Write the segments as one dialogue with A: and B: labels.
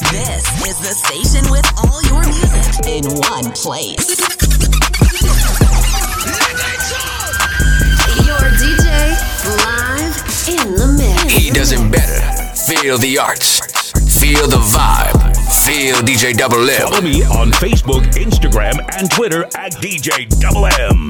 A: This is the station with all your music in one place.
B: Your DJ live in the mix.
C: He does it better. Feel the arts. Feel the vibe. Feel DJ Double M.
D: Follow me on Facebook, Instagram, and Twitter at DJ Double M.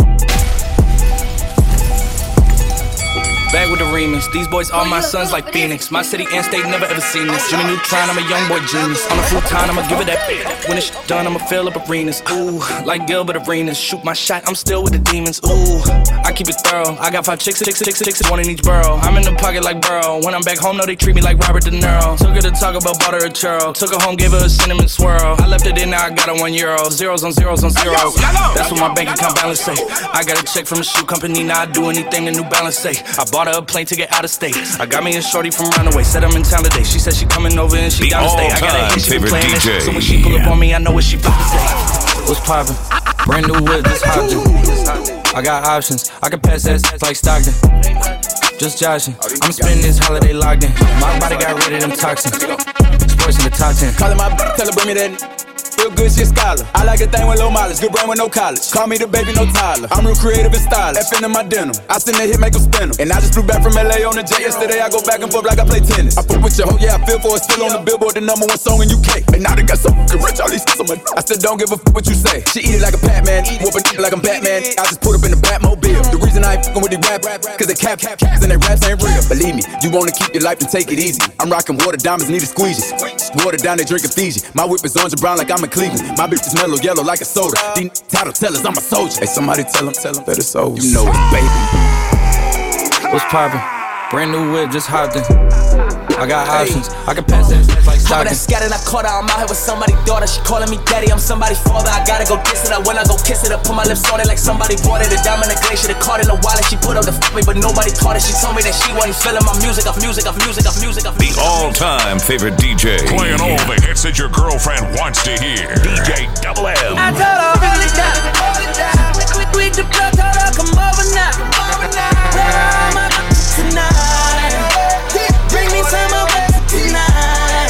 E: Back with the remix. These boys all my sons like Phoenix. My city and state never ever seen this. Jimmy Neutron, I'm a young boy genius. On a futon, I'ma give it that. When it's done, I'ma fill up arenas. Ooh, like Gilbert Arenas. Shoot my shot, I'm still with the demons. Ooh, I keep it thorough. I got 5 chicks, one in each borough. I'm in the pocket like Burrow. When I'm back home, no, they treat me like Robert De Niro. Took her to talk about butter or churro. Took her home, gave her a cinnamon swirl. I left it in, now I got her €1. Zeros on zeros on zeros. That's what my bank account balance say. I got a check from a shoe company, now I do anything the New Balance say. I bought her a plane ticket out of state. I got me a shorty from Runaway. Said I'm in town today. She said she coming over and she down to stay. I got a hit, she been playing
D: DJ.
E: It. So when she pull up on me, I know what she about to say. What's poppin'? Brand new whip, just hopped in. I got options. I can pass that like Stockton. Just joshing. I'm spending this holiday locked in. My body got rid of them toxins. Sports in the top 10.
F: Callin' my tell her bring me that. Real good, she a scholar. I like a thing with low mileage, good brain with no college. Call me the baby, no Tyler. I'm real creative and stylish. F in my denim. I send that hit, make them spin 'em. And I just flew back from LA on the jet yesterday. I go back and forth like I play tennis. I fuck with your hoe, yeah, I feel for it. Still on the Billboard, the #1 song in UK. And now they got so fucking rich, all these on my. I still don't give a fuck what you say. She eat it like a Pac-Man, whoop it like I'm Batman. I just put up in the Batmobile. The reason I ain't fucking with these rap, cause they caps and they raps ain't real. Believe me, you wanna keep your life and take it easy. I'm rocking water diamonds, need a squeegee. Water down, they drinking Fiji. My whip is orange and brown like I'm in Cleveland. My bitch is mellow yellow like a soda. These title tellers, I'm a soldier. Hey, somebody tell him that it's over. You know it, baby.
E: What's poppin'? Brand new whip, just hopped in. I got options. I can pass that like Stockton.
G: That scattered, I caught her. I'm out here with somebody's daughter. She calling me daddy. I'm somebody's father. I gotta go kiss it up. When I go kiss it up, put my lips on it like somebody bought it. A diamond, a glacier, the card in the wallet. She put up the fuck me, but nobody caught it. She told me that she wasn't feeling my music.
D: The all-time favorite DJ. Playing all the hits that your girlfriend wants to hear. DJ Double M.
G: I told her really down. We the blood, told her come over now. Where are my tonight? Bring me some of it tonight.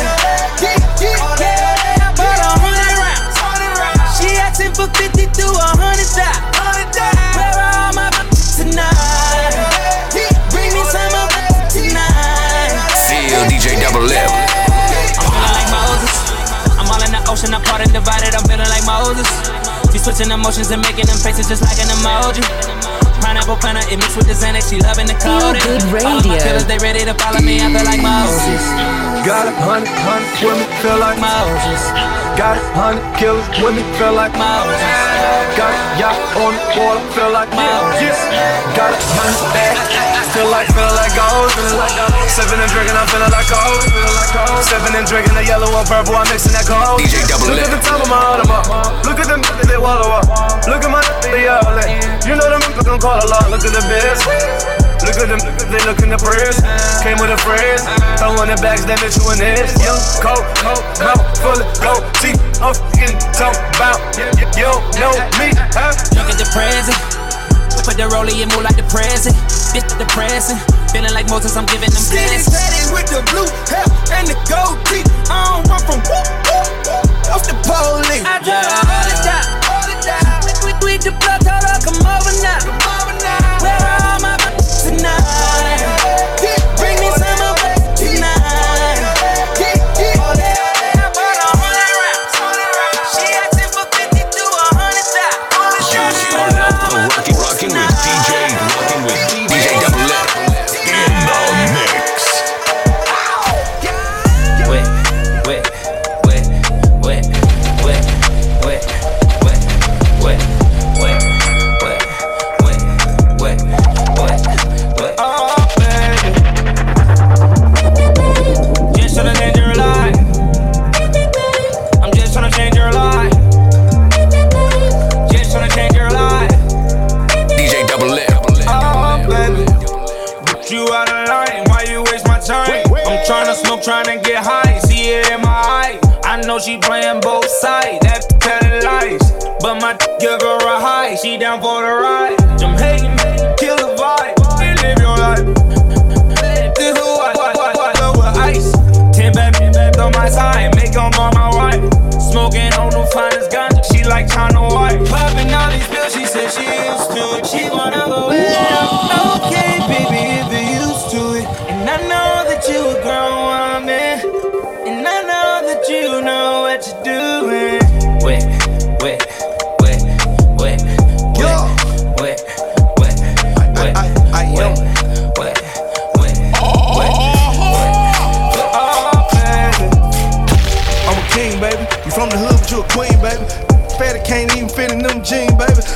G: Yeah, I bought 100 rounds. She asking for 50 to 100,000. Where are my tonight? Bring me some of it tonight.
C: Feel DJ Double M.
G: I'm feeling like Moses. I'm all in the ocean, I'm part and divided. I'm feeling like Moses. She switching emotions and making them faces just like an emoji. Pineapple planner, it mixed with the Xanax, she loving the coding.
B: Good radio.
G: All of my killers, they ready to follow me, I feel like Moses.
H: Got 100 with me, feel like
G: Moses.
H: Got 100 killers with me, feel like
G: Moses.
H: Got a yacht on the water, feel like
G: Moses.
H: Got 100 bags, feel like gold. Sipping and drinking, I'm feeling like gold. Sipping and drinking the yellow and purple, I'm mixing that cold.
C: DJ Double M.
H: Look at the top of my Audemars. Look at them, they wallow up. Look at my they all in. You know them gon' call a lot. Look at the biz. Look at them, they look in the prayers. Came with a phrase. Throwing the bags, they met you in this. Young, cold, mouth full of gold. Teeth off, getting talk about. You don't know me, huh?
G: Look at the present. Put the rollie and move like the present. This the present. Feeling like Moses, I'm giving them blessings.
F: Steady with the blue hair and the gold teeth. I don't run from off the police.
G: I told her all the time. We the blood, told her come over now. Where are my tonight? Bring me some of it tonight. I bought 100 rounds. She asking for 50 to 100,000.
D: Rocking with DJ Double M. In the mix.
I: Tryna get high, see it in my eye. I know she playing both sides, that telling lies. But my give her a high, she down for the ride. Jamaican, kill the vibe, live your life. This is what with ice. 10 bad on my side,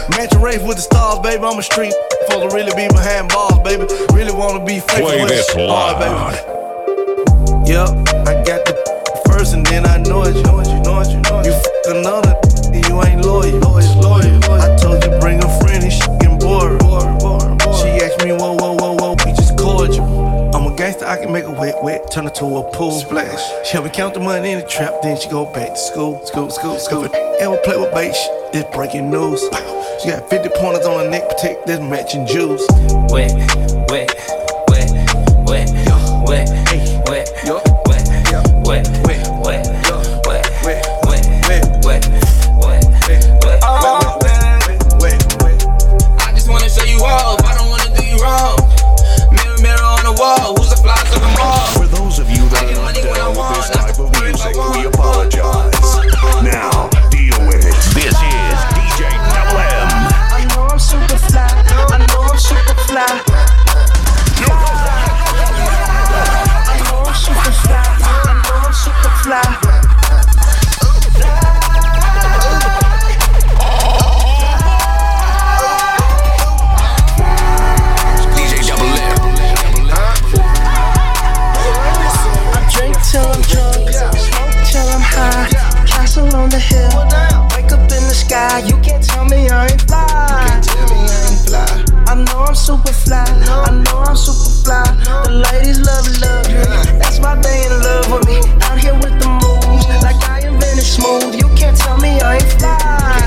J: Matching race with the stars, baby. I'm a street. Supposed to really be behind bars, baby. Really wanna be faithful.
D: Play
J: with
D: this live.
J: baby. Yep, I got the first and then I know it. You fuck another, you ain't loyal. I told you bring a friend, he getting bored. She asked me, whoa, we just cordial. I'm a gangster, I can make a wet, turn it to a pool. Splash. She help me count the money in the trap, then she go back to school. If it ever play with bait, it's breaking news. She got 50 pointers on her neck, protect this matching juice.
E: Wet. I just wanna show you off, I don't wanna do you wrong. Mirror on the wall, who's the fly to the mall?
D: For those of you that are not down with this type of music, we apologize. Now, deal with it. This is DJ Double M.
K: I know I'm super fly. I know I'm super fly. I know I'm super fly. I know I'm super fly. Till I'm drunk, smoke till I'm high. Castle on the hill, wake up in the sky. You can't tell me I ain't fly. I know I'm super fly. I know I'm super fly. The ladies love me. That's why they in love with me. Out here with the moves, like I invented smooth. You can't tell me I ain't fly.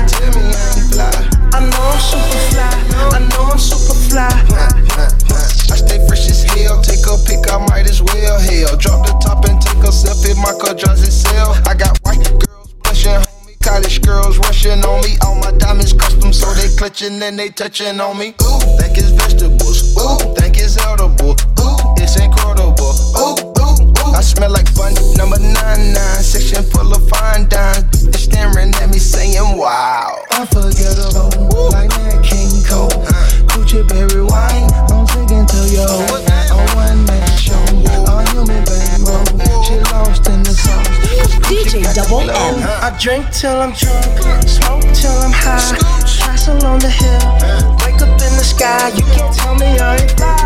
K: I know I'm super fly. I know I'm super fly.
L: I stay fresh as hell. Take a pic, I might as well. Hell, drop the top and take a selfie. My car drives itself. I got white girls blushing, homie. College girls rushing on me. All my diamonds custom, so they clutching and they touching on me. Ooh, think it's vegetables. Ooh, think it's edible. Ooh, it's incredible. Ooh, ooh, ooh. I smell like bun number 99. Section full of fine dimes. They're staring at me saying, wow. Unforgettable, like that King Cole. Gucci berry wine. I'm singing to you. A one-man show. A human bankroll. She lost in the sauce.
B: DJ Double M.
K: I drink till I'm drunk, smoke till I'm high. Castle on the hill, wake up in the sky. You can't tell me I ain't fly.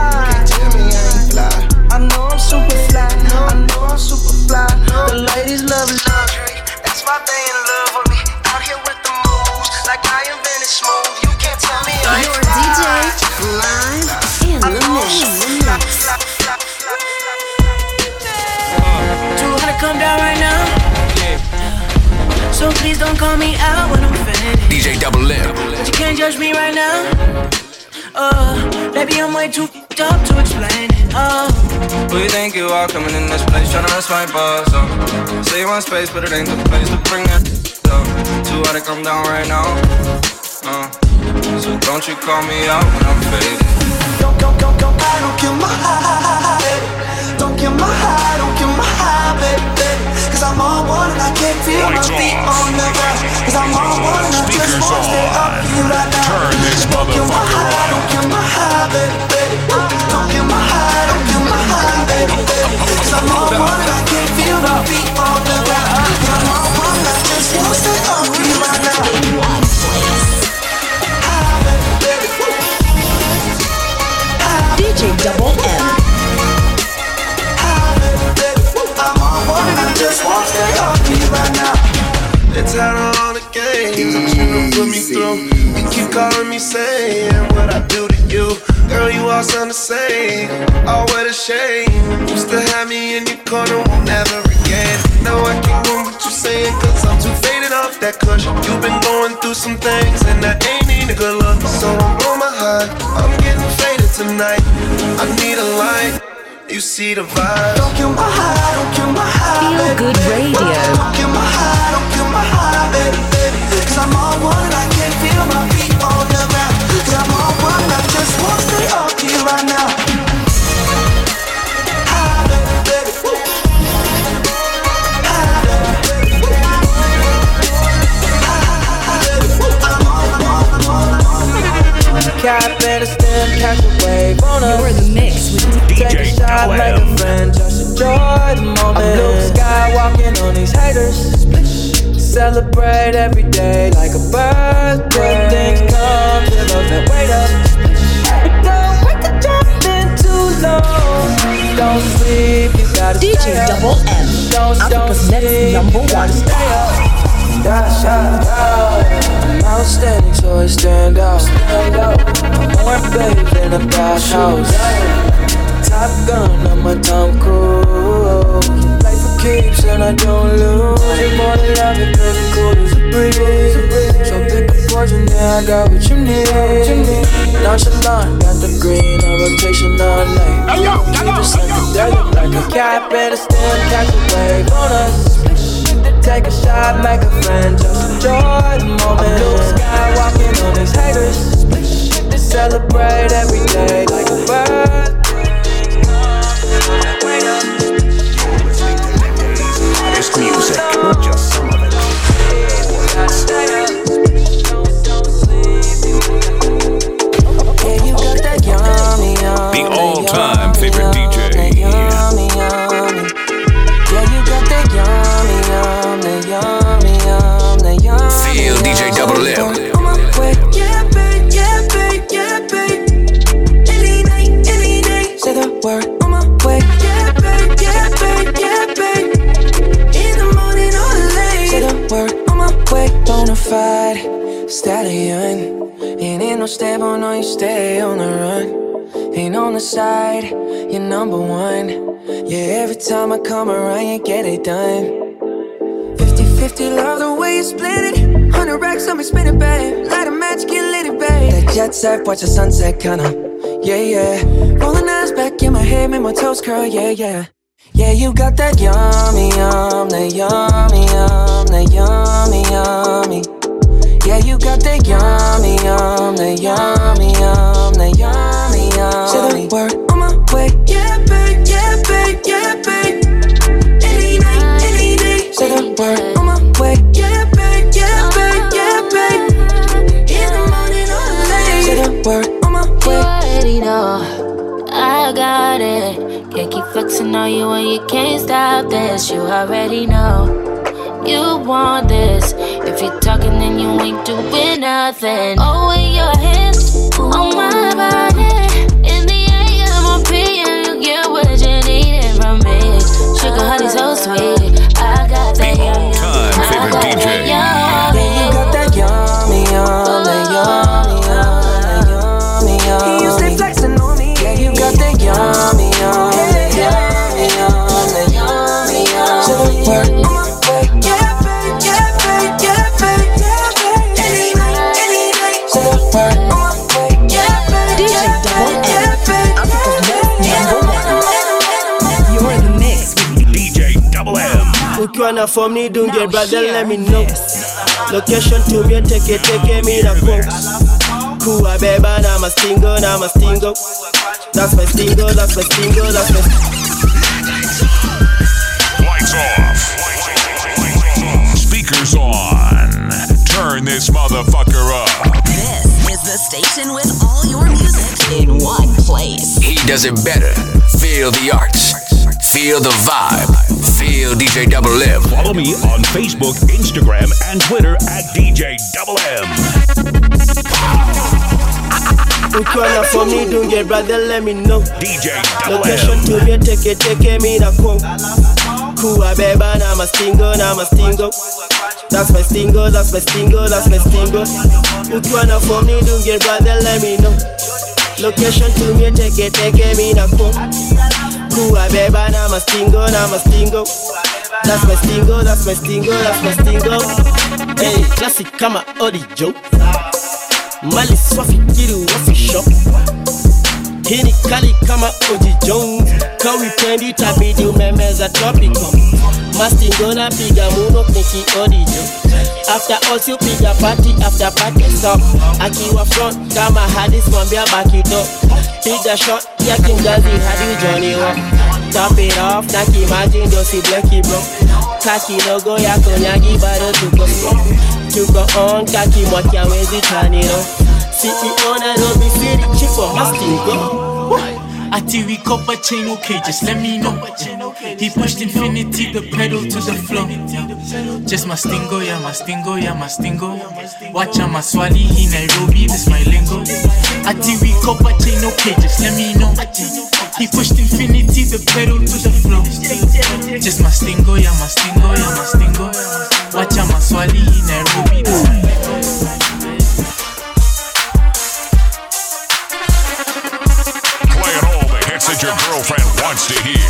K: I know I'm super fly. I know I'm super fly. The ladies love luxury. That's why they in love with me. Out here with the moves, like I invented smooth. You can't tell me I ain't
B: Your
K: fly.
B: DJ live in the mix.
K: 200 come down right now. So please don't call me out when I'm finished.
C: DJ Double M.
K: But you can't judge me right now. Baby, I'm way too up to explain it.
E: Who you think you are coming in this place tryna mess my boss up? Say you want space, but it ain't the place to bring that up. Too hard to come down right now. So don't you call me out when I'm faded.
K: Don't kill my high, baby. Don't kill my high, don't kill my high, baby. Cause I'm on one and I can't feel my feet on the ground. Cause I'm on one and I just wanna stay up here right now. Don't kill my high, don't kill my high, baby. Don't kill my high, don't kill my high, baby. Cause I'm on one and I can't feel my feet on the ground. Cause I'm on one and I just wanna stay up here right now.
B: DJ Double M.
K: I'm on one and I just wanna stay up here right now.
H: They're tired of all the games that you done put me through. You keep calling me saying what I do to you. Girl, you all sound the same. Oh, what a shame. Used to have me in your corner, won't never again. Now I can't do what you're saying, cause I'm too faded off that cushion. You've been going through some things, and I ain't need a good look. So don't blow my high, I'm getting faded tonight. I need a light, you see the vibe.
K: Don't kill my high, don't kill my high,
B: Feel
K: baby.
B: Good Radio.
K: Don't kill my high, don't kill my high, baby. Cause I'm on one and I can't feel my feet on the ground. Cause I'm on one and I just wanna stay up here right now. High, baby. Cat better stand, catch a wave on us.
B: You're in the mix with
K: Take a shot, make a friend, just enjoy the moment. I'm blue sky walking on these haters. Celebrate every day like a birthday. Good things come
M: feel up and wait up. Don't wait to jump in too long. Don't sleep, you gotta
A: DJ
M: stay up.
A: Double M, Africa's next number one.
M: Stay up. I'm outstanding, so I stand out. I'm more babe than a bathhouse. Top Gun, I'm a Tom Cruise. Life for keeps and I don't lose. You're more than love it, baby, cool as a breeze. So pick a poison, yeah, I got what you need. Nonchalant, got the green on rotation all night. Keep it psychedelic like a cat, better still catch a wave on us. Take a shot, make a friend, just enjoy the moment. Blue sky, walking on these haters. Celebrate every day like a birthday.
D: This music, not just some of it.
M: Yeah, you got that yummy, yummy.
C: The all-time favorite DJ.
M: Yummy, yummy. Yeah, you got that yummy, yummy, yummy.
C: Feel DJ Double M.
M: On my way, yeah, babe, yeah, babe, yeah, babe. Any night, say the word. On my way, yeah, babe, yeah, babe, yeah, babe. In the morning or late, say the word. On my way, bonafide stallion. Ain't no stable, no, you stay on the run. Ain't on the side, you're number one. Yeah, every time I come around, you get it done. 50-50, love the way you split it. 100 racks on me, spin it, babe. Light a match, get lit, babe. That jet set, watch the sunset, kinda. Yeah, yeah. Rolling eyes back in my head, make my toes curl, yeah, yeah. Yeah, you got that yummy, that yummy, that yummy, yummy. Yeah, you got that yummy, that yummy, that yummy, yummy. Say the word on my way, yeah, babe, yeah, babe, yeah, babe. Any night, any day. Say the word on my way, yeah, babe, yeah, babe, yeah, babe. In the morning or late. Say the word on my way.
N: You already know I got it. Can't keep flexing on you when you can't stop this. You already know you want this. If you're talking, then you ain't doing nothing. Oh, with your hands on my body. In the AM or PM, you get what you needin' from me. Sugar honey so sweet. I got that yummy, I got that yummy.
M: Yeah, you got that yummy, that yummy, that yummy, yummy. You stay flexing on me. Yeah, you got that yummy, that yummy, that yummy, yummy. So the word on my way, yeah, babe, yeah, babe, yeah, babe, yeah, babe. Any night, any day. So the word on my way, yeah, babe,
A: DJ Double M, Africa's next number one. You're in the mix with
D: DJ Double M.
O: Ukiwa na form ni dunge brother, let me know. Location to me, take me na go. Kuwa beba na mastingo, na mastingo. That's my stingo, that's my stingo, that's my
D: Lights off. Speakers on. Turn this motherfucker up.
A: This is the station with all your music in one place.
C: He does it better. Feel the arts. Feel the vibe. Feel DJ Double M.
D: Follow me on Facebook, Instagram, and Twitter at DJ Double M.
O: Ukiwa na form ni dunge brother, let me know.
D: DJ Double
O: Location
D: M.
O: to me, take me na go. Kuwa beba na mastingo, na mastingo. That's my stingo, that's my stingo, that's my stingo. Ukiwa na form ni dunge brother, let me know. Location to me, take me na go. Kuwa beba na mastingo, na mastingo. That's my stingo, that's my stingo, that's my stingo. Hey, classic kama Odi Joe. Mali swafi kiru wafi shop. Hini kali kama Oji Jones. Kawi pendi tabidi umemeza tropical. Mastingo na piga muno niki Odi Joe. After also piga party after party stop. Akiwa front kama hadis mwambia back it up. Piga shot ya kingazi hadi Johnny Walk. Top it off na kimaji ndo si blanky bro. Kaki logo ya konyagi bado tuko strong. Tuko on kaki mwaki hawezi turn it off. CEO Nairobi City chick for Mastingo.
P: Ati we copper chain, okay, just let me know. He pushed infinity, the pedal to the floor. Just mastingo, yeah, mastingo, yeah, mastingo. Watch out, Maswali, he Nairobi, this my lingo. Ati we copper chain, okay, just let me know. He pushed infinity, the pedal to the floor. Just mastingo, yeah, mastingo, yeah, mastingo. Watch out, Maswali, he Nairobi, this my lingo.
D: That your girlfriend wants to hear.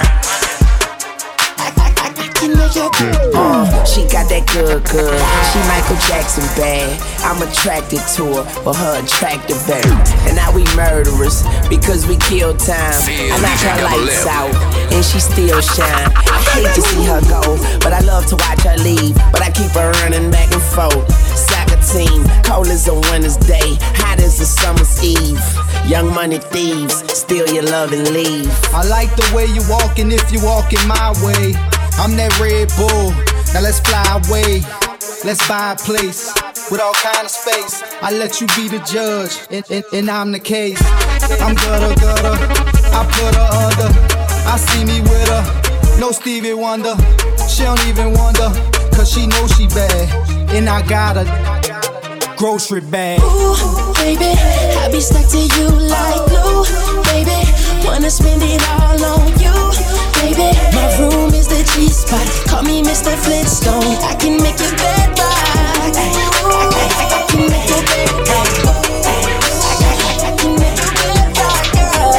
Q: She got that good. She Michael Jackson bad. I'm attracted to her for her attractive back. And now we murderers because we kill time. I knock her lights out and she still shine. I hate to see her go, but I love to watch her leave. But I keep her running back and forth. Soccer team, cold as a winter's day, hot as a summer's eve. Young money thieves, steal your love and leave.
R: I like the way you walking if you walking my way. I'm that Red Bull, now let's fly away. Let's buy a place with all kind of space. I let you be the judge, and I'm the case. I'm gutter, I put her under. I see me with her, no Stevie Wonder. She don't even wonder, cause she knows she bad. And I got a grocery bag.
M: Ooh, baby, I be stuck to you like glue. Baby, wanna spend it all on you. Baby, my room is the G-spot. Call me Mr. Flintstone. I can make your bed rock. I can make your bed rock. I can make your bed rock, girl.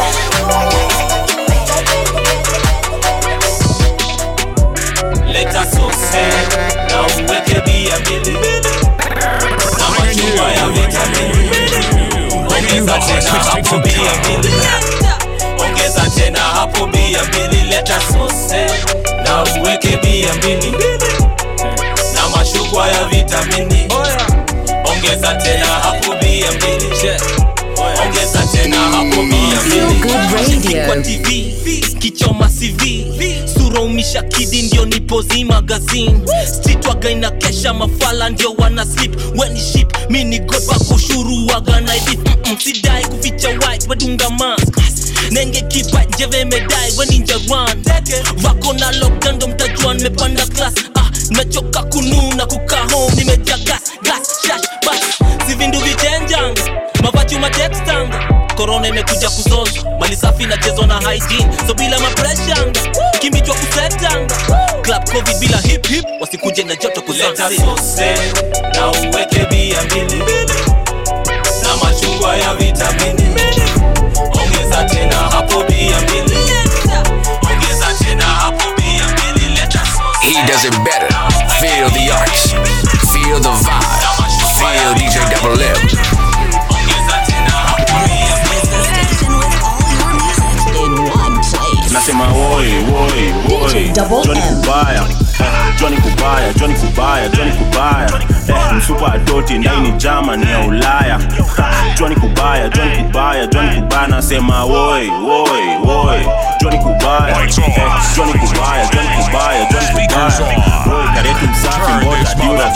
G: Let us so sad. Now we can be a million. Now much you buy a vitamin. Ongeza tena hapo be a million. Ongeza tena hapo be a million. Let us so sad. Now we can be a million. Na mashugwa ya vitamini. Ongeza tena hapo be a million. Ongeza tena hapo be a million.
B: Good radio.
G: Kwa TV, kichoma CV. Sura umisha kidi ndio nipozi magazine. Street waga ina kesha mafala ndio wana sleep. When you ship, mini god wako shuru waga na edit. Sidai kuficha white, wadunga mask. Nenge kipa njeve medai, when ninja run. Wako na lockdown ndo mtajua nimepanda class. Nimechoka kununa kukaa home, nimeja gas, shash, bus. Sivindu vitenjanga, mavachu matextanga. Corona imekuja kuzoza, mali safi na chezo na hygiene. So bila mapreshanga, kimichwa kusetanga. Club covid bila hip hip, wasikuje na joto kuzansi. Let us so say, na uweke bia mbili. Na machungwa ya vitamini. Ongeza tena hapo bia mbili. Ongeza tena hapo bia mbili. Let us so say.
C: He does it better. Feel the arts. Feel the vibe. Feel DJ Double M.
S: Nasema woi Johnny Kubaya msupa adoti ndani jama ni ya Ulaya. Johnny Kubaya nasema woi Johnny Kubaya karetu msafi mmoja diura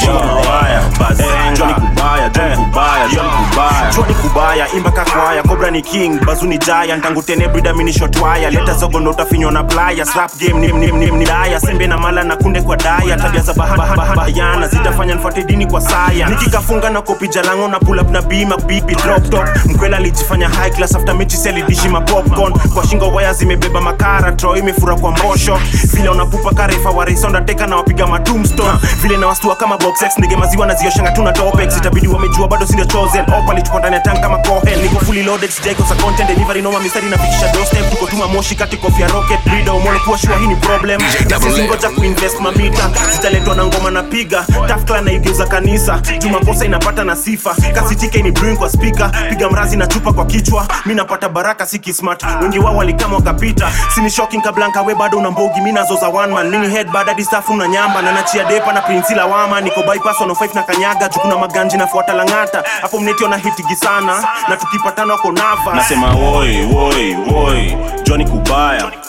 S: Johnny Kubaya imba kakwaya Cobra ni king bazuni jaya ntangu tene brida mini shot wire leta zogo ndo utafinywa na playa slap game ni daya sembe na mala na kunde kwa daya tabia za bahayana zitafanya nfuate dini kwa saya nikikafunga na kopi jalango na pull up na bima bibi drop top mkwela alijifanya high class after mechi seli dishi ma popcorn kwa shingo waya zimebeba makara tro imefura kwa mbosho vile unapupa karefa warisonda teka na wapiga ma tombstone vile na wastua kama box X nige maziwa na zioshanga tuna topex itabidi wamejua bado sindio chosen opa lichukua ndani ya tank kama Cohen niko fully loaded sijako sa content delivery noma mistari na fikisha doorstep tuko tuma moshi kati kofia rocket breeder umone kuwa shua hii ni problem na sisi ngoja kuinvest mamita zitaletwa na ngoma na piga tough clan na igeuza kanisa juma kosa inapata na sifa kasi tike ni brewing kwa speaker piga mrazi na chupa kwa kichwa mimi napata baraka siki smart wengi wao walikama wakapita sini shocking kablanka we bado una mbogi mimi nazo za one man mini head bad hadi staff una nyamba na nachia depa na prince la wama niko bypass on 5 na kanyaga jukuna maganji na fuata langata hapo mnetio na hitigi sana na tukipatana wako nava nasema woi Johnny Kubaya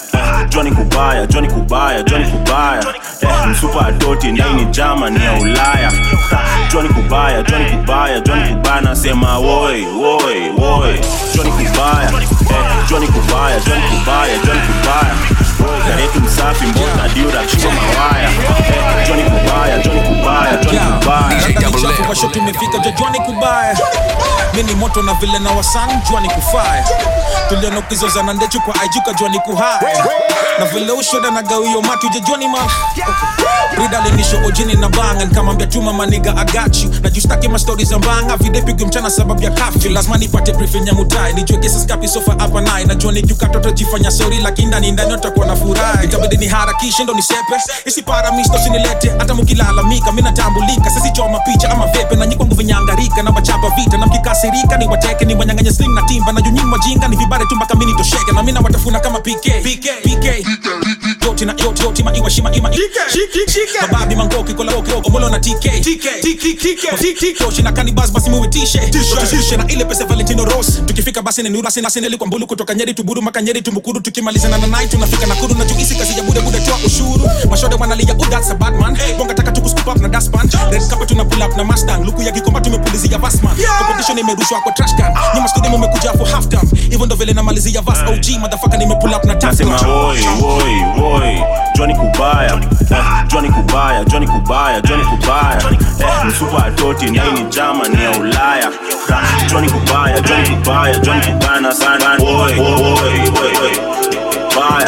S: Johnny Kubaya, Johnny Kubaya, Johnny Kubaya. Msupa adoti ndani Germany ya Ulaya. Johnny Kubaya, Johnny Kubaya, Johnny Kubaya nasema woi, woi, woi. Johnny Kubaya, Johnny Kubaya, Johnny Kubaya, Johnny Kubaya. Karetu msafi mbota diura chuma mawaya. Johnny Kubaya, Johnny Kubaya, Johnny Kubaya.
T: DJ Double M. Kwa shoti umefika Johnny Kubaya. Mini moto na vile na wasan Johnny Kufaya. Tuliona ukizoza na ndechu kwa ajuka Johnny Kuhaya. Na vile ushoda na gawio matu Johnny man. Rida lenisho ojini na banga nikamwambia tuma maniga I got you. Na justaki ma stories za mbanga vide pigu mchana sababu ya kafyu. Lazima nipate briefing ya mutai. Nijue kesa skapi sofa hapa nai. Na Johnny kukatoto jifanya sorry lakini ndani utakuwa na furaha. Itabidi ni harakishe ndo nisepe. Isi para misto sinilete. Hata mukilalamika mina tambulika. Sisi choma picha ama vepe. Na nyikwangu vinyangarika. Na wachapa vita. Na mkikasirika ni wateke. Ni wanyanganya sling na timba. Na junyini wajinga ni vibare tumba mini tosheke. Na mina watafuna kama PK Yoti na yoti ma iwa shima ima Mababi mangoki kola oki omolo na TK Toshi na kanibas basi muwe tishe na ile pese Valentino Ross. Tukifika basi ni nura sina sineli kwa mbulu. Kutoka Nyeri tuburu maka Nyeri tumukuru. Tukimaliza na night tunafika Nakuru. Na juisi kazi ya bude toa ushuru. Mashode wanalia that's a bad man. Bonga taka tuku scoop up na dustpan. Red carpet tuna pull up na Mustang. Luku ya gikomba tumepulizia Bassman. Competition imerushwa kwa trash can. Nyuma studio mmekuja for half time. Even though vile namalizia Vass OG motherfucker nimepull up na tap.
S: Nasema woi Johnny Kubaya, Johnny Kubaya, Johnny Kubaya, Johnny Kubaya. Msupa atoti ndani Germany ya Ulaya. Johnny Kubaya, Johnny Kubaya, Johnny Kubaya na sana woi. Bye.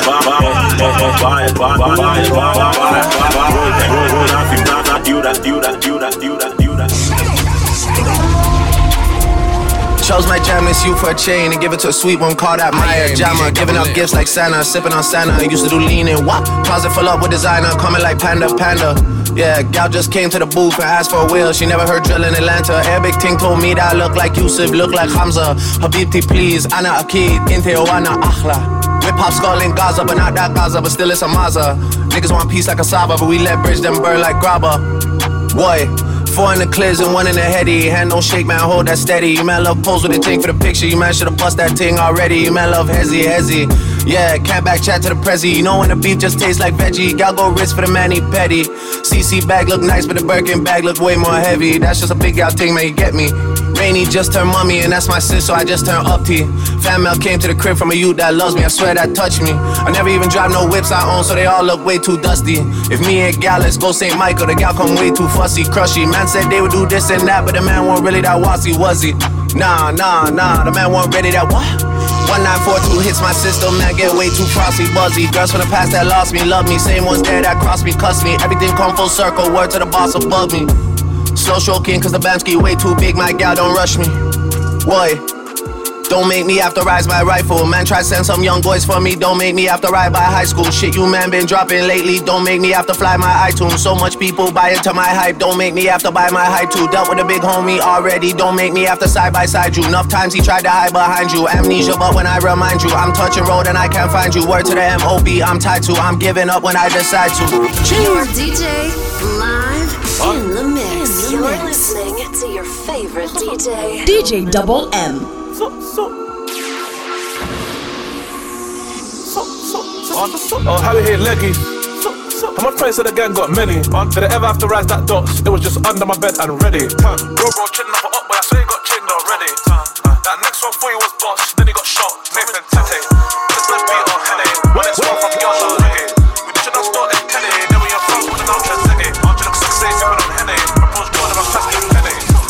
L: Chose my jam, it's you for a chain and give it to a sweet one, call that Maya Jama. Giving up gifts like Santa, sipping on Santa. I used to do lean and wop, closet full up with designer, coming like Panda. Yeah, gal just came to the booth and asked for a wheel. She never heard drill in Atlanta. Arabic ting told me that I look like Yusuf, look like Hamza. Habibti please, Ana Akid, Inte Oana Akhla. Whip hop skull in Gaza, but not that Gaza, but still it's a Maza. Niggas want peace like a Saba, but we let bridge them burn like grabba. Boy. 4 in the clears and 1 in the heady. Hand don't shake, man, hold that steady. You man love pose with the ting for the picture. You man should've bust that ting already. You man love hezzy. Yeah, can't back chat to the prezi. You know when the beef just tastes like veggie. Gal go rich for the mani petty. CC bag look nice, but the Birkin bag look way more heavy. That's just a big gal ting, man, you get me. Rainy just turned mummy, and that's my sis, so I just turned up T. Fan mail came to the crib from a youth that loves me. I swear that touched me. I never even drive no whips I own, so they all look way too dusty. If me and gal, let's go St. Michael. The gal come way too fussy, crushy. Man said they would do this and that, but the man wasn't really that wassy, was he? Nah, the man wasn't ready that what? 1942 hits my system, man get way too frosty, buzzy. Girls from the past that lost me, love me. Same ones there that crossed me, cuss me. Everything come full circle, word to the boss above me. Slow stroking cause the Bamski way too big, my gal don't rush me. Boy, don't make me have to rise my rifle. Man try send some young boys for me, don't make me have to ride by high school. Shit you man been dropping lately, don't make me have to fly my iTunes. So much people buy into my hype, don't make me have to buy my hype too. Dealt with a big homie already, don't make me have to side by side you. Enough times he tried to hide behind you. Amnesia, but when I remind you, I'm touching road and I can't find you. Word to the M.O.B. I'm tied to, I'm giving up when I decide to.
B: Your DJ live in the mix. You're listening to your favorite DJ.
A: DJ Double M.
H: Oh, how we hit leggies? How much friends of the gang got many? Did I ever have to rise that dots? It was just under my bed and ready. Bro, chin up up, but I swear he got chinned already. That next one for you was boss, then he got shot. Nathan Tete, this man beat on Henny. When it's one from girls on reggae. We did not start in Kenny. Then we are from with an ultra zeggy. Archie looks 6 days, sipping on Henny. Propose Jordan, I'm fast in Penny.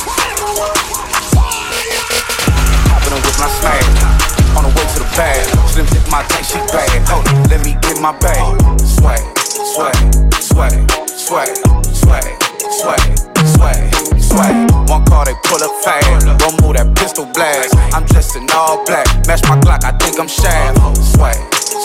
U: Happening with my slang. On the way to the bag. Slim hit my tank, she bad. Hold it, let me get my bag. Swag. One car they pull up fast. Don't move that pistol blast. I'm dressed in all black. Match my Glock, I think I'm shaft. Swag.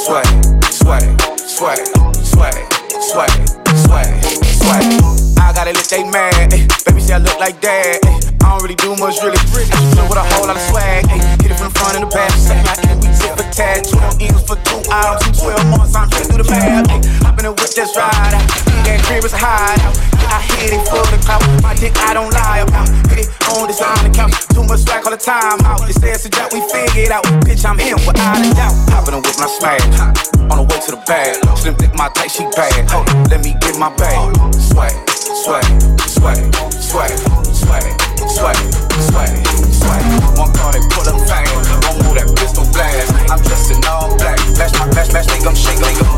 U: I gotta let they mad. Baby say I look like that. I don't really do much, really. I with a whole lot of swag. Hit it from the front and the back. Say like we tip for tag. 12 Eagles for 2 items. 12 months, I'm straight through the bag. Hop in the whip, just ride out. That crib is high out. I hit it for the clout. My dick, I don't lie about. Hit it on this on the couch. Too much slack all the time out. They say it's a job, we figured out. Bitch, I'm in without a doubt. Hop in the whip, and I smash. On the way to the bag. Slim thick, my tight, she bad. Oh, let me get my bag. Swag, swag, swag, swag, swag, swag, swag, swag. One car, they put up fang. One move, that pistol blast. I'm dressed in all black. Flash my flash, flash, make them shake, make them.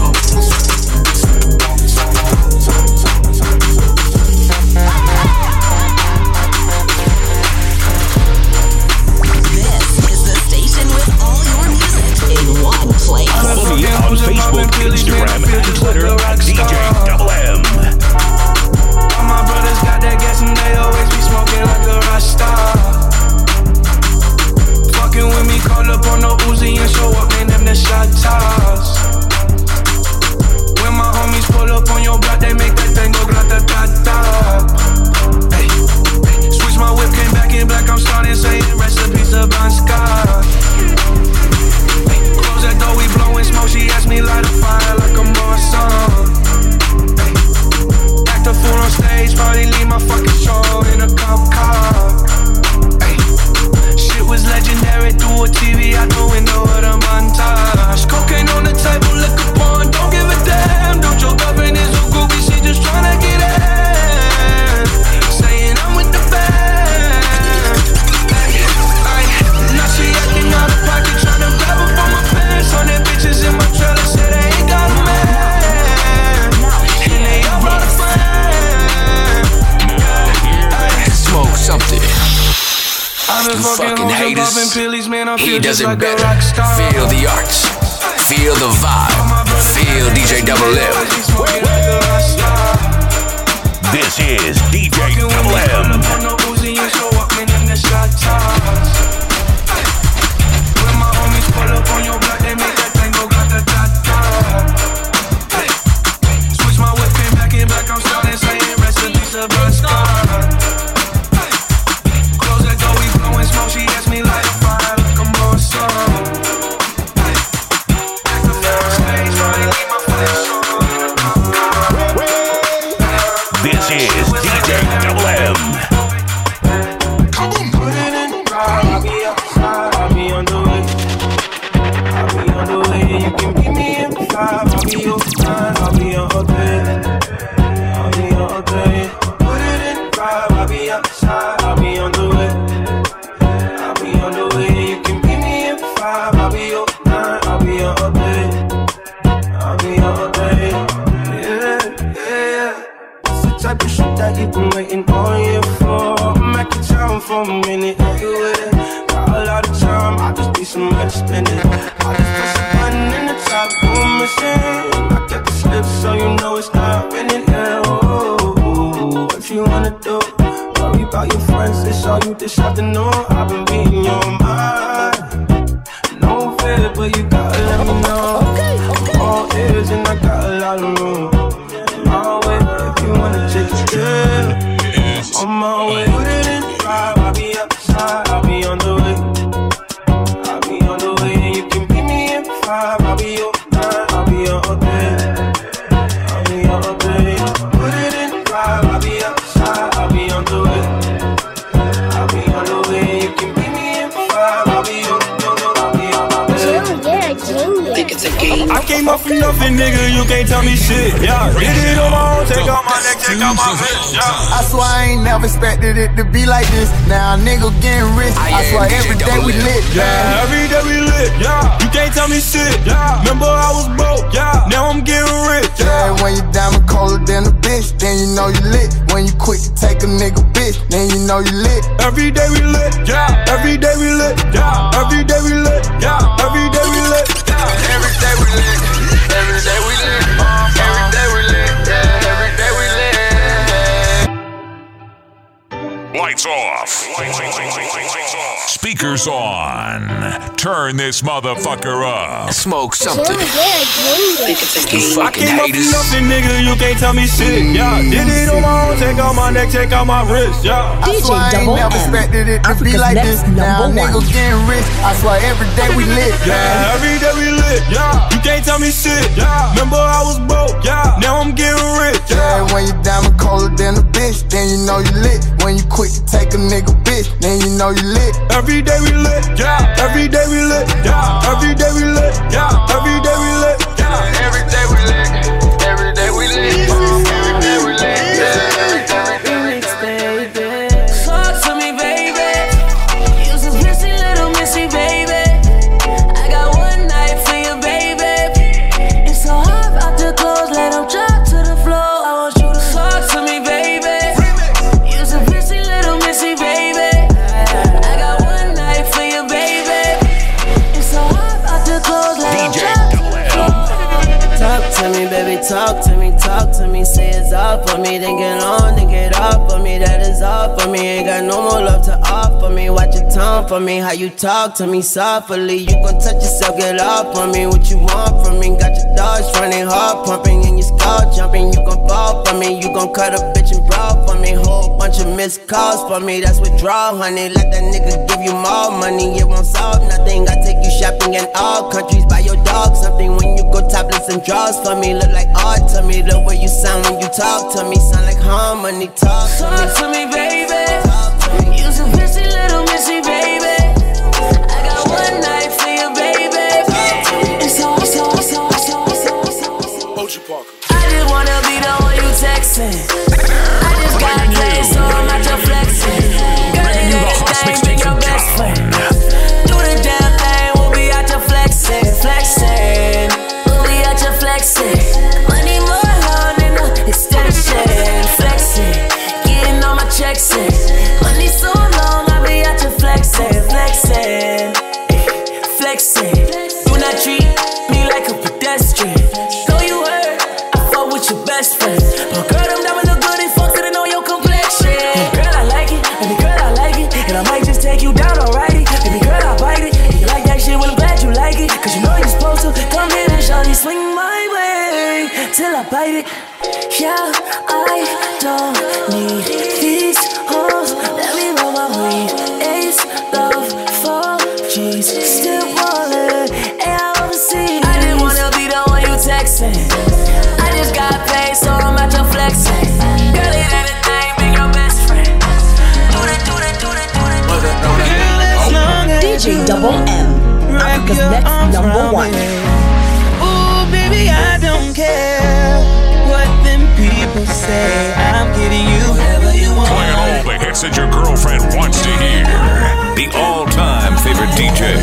D: Follow me on Facebook, Instagram, and Twitter at DJ Double M.
I: All my brothers got that gas and they always be smoking like a rock star. Fucking with me, call up on the Uzi and show up, man, them the shot toss. When my homies pull up on your block, they make that thing go grata-ta-ta. Hey, switch my whip, came back in black, I'm starting saying recipes of Bon Scott. Close that door, we blowing smoke. She asked me light a fire like I'm on song. Act a fool on stage, probably leave my fucking show in a cop car. Ay. Shit was legendary through a TV out the window of the montage. Cocaine on the table, liquor porn, don't give a damn. Don't your girlfriend is a groupie, she just tryna get in. Saying I'm with the band. Ay. Now she acting out of pocket, tryna grab her from my pants. On them bitches in my trailer, say they ain't got a man. And they all brought a friend.
C: Smoke something.
I: You
C: fucking haters.
I: Pillies, man,
C: He does it
I: like
C: better. Feel the arts. Feel the vibe. Feel DJ Double M.
D: This is DJ Double M.
I: When my homies pull up on your block, they make that thing go grata-ta-ta. Switch my whip, came back in black, I'm starting saying recipes of Bon Scott. Close that door, we blowing smoke, she asked me light a fire like I'm on song. Act the fool on stage, probably leave my fucking show in a cop car.
D: This is DJ Double M.
I: Put it in the drive, I'll be outside, I'll be on the way. I'll be on the way, you can meet me in 5. I'll be your time, I'll be on all day. I'll be on all day. Put it in the drive, I'll be outside, I'll be on the way. I'll be on the way, you can meet me in 5. I'll be your time, I'll be on all day. I'll be on all day. Yeah, yeah. It's the type of shit that you've been waiting all year for. I'm at the town for a minute, you with it. Got a lot of time, I just need some money to spend it. I just press a button in the top, boom, machine. I kept the slip so you know it's not raining here. Oh, what you wanna do? Worry about your friends, it's all you this afternoon. I've been reading your mind. No fear, but you gotta let me know. I'm all ears and I got a lot of room. My way, if you wanna take a trip, on my way. Put it in the drive, I'll be outside, I'll be on the way. I'll be on the way, you can meet me in 5. I'll be your time, I'll be on all day. I'll be on all day. Put it in the drive, I'll be outside, I'll be on the way. I'll be on the way, you can meet me in 5. I'll be your I'll be on all day.
K: Think it's a game.
H: I came up from nothing, nigga, you can't tell me shit. Yeah, did it on my own, take out my neck, take out my wrist. Yeah.
L: I swear I ain't never expected it to be like this. Now a nigga getting rich. I swear every day we lit.
H: Yeah, every day we lit. Yeah, you can't tell me shit. Yeah, remember I was broke. Yeah, now I'm getting rich.
L: Yeah, when you diamond colder than a bitch, then you know you lit. When you quick to take a nigga bitch, then you know you lit.
H: Every day we lit. Yeah, every day we lit. Yeah, every day we lit. Yeah, every day we lit. Yeah,
L: every day we lit. Every day we lit. Every day we lit. Yeah, every day we lit.
D: Lights off. Speakers on. Turn this motherfucker up.
C: Smoke something.
H: You fucking haters. Nothing, nigga, you can't tell me shit. Yeah, did it on my own, take out my neck, take out my wrist. Yeah,
L: I swear I ain't never expected it to be like this. Now niggas getting rich. I swear every day we lit.
H: Yeah, every day we lit. Yeah, you can't tell me shit. Yeah, remember I was broke. Yeah, now I'm getting rich.
L: Yeah, when you diamond colder than a bitch, then you know you lit. When you quick to take a nigga bitch, then you know you lit.
H: Every day we lit. Yeah, every day we lit. Yeah, every day we lit. Yeah, every day we lit. Yeah.
O: talk to me, say it's all for me. Then get on, then get off for me, that is all for me. Ain't got no more love to offer me. Watch your tongue for me, how you talk to me softly. You gon' touch yourself, get off on me. What you want from me? Got your dogs running, heart pumping, and your skull jumping. You gon' fall for me, you gon' cut a bitch and brawl for me. Whole bunch of missed calls for me, that's withdrawal, honey. Let that nigga give you more money, it won't solve nothing. I take you shopping in all countries, buy your dog something. When you go topless and draws for me, look like art to me. The way you sound when you talk to me, sound like harmony. Talk to me, baby. You some pissy little missy, baby. I got one night for you, baby. It's all. I just wanna be the one you texting. I just got paid, so I'm not your flexing. Girl, it ain't make your best friend. Do the damn thing, we'll be out your flexing. We'll be out your flexing. Money more long than the extension. Flexing, getting all my checks in. Money so long, I'll be out your flexing. Do not treat me like a pedestrian. Know you heard, I fuck with your best friend. But girl, them diamonds look good, they fuck to know your complexion. Girl, I like it, baby girl, I like it. And I might just take you down, alrighty. Baby girl, I bite it. If you like that shit, well, I'm glad you like it. Cause you know you're supposed to come in and shawty swing my way till I bite it. Yeah, I don't need these hoes. Let me roll my weed. Ace, love, 4G's, still ballin', and I overseas. I didn't wanna be the one you texting. I just got paid, so I'm out your flexing. Girl, it ain't a thing, be your best friend. Do that.
A: DJ Double M, Africa's next number one.
I: Ooh, baby, I don't care what them people say. I'm giving you whatever you want.
D: Playing all the hits that your girlfriend wants to hear. The all-time favorite DJ.